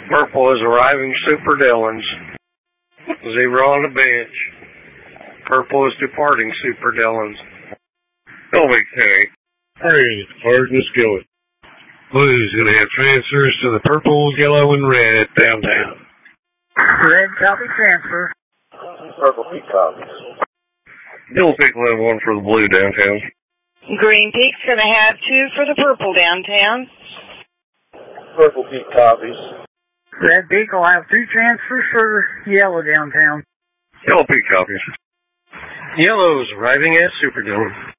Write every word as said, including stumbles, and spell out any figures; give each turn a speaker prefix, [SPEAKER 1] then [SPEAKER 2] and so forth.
[SPEAKER 1] Purple is arriving Super Dillons. Zero on the bench. Purple is departing Super Dillons. Colby County.
[SPEAKER 2] Hey, Sergeant Skillet. Blue's going to have transfers to the purple, yellow, and red downtown.
[SPEAKER 3] Red copy transfer.
[SPEAKER 4] Purple Peak copies.
[SPEAKER 1] Yellow Peak will have one for the blue downtown.
[SPEAKER 5] Green Peak's going to have two for the purple downtown.
[SPEAKER 4] Purple Peak copies.
[SPEAKER 3] Red Peak will have two transfers for yellow downtown.
[SPEAKER 1] Yellow Peak copies. Yellow's arriving at Super Dillon.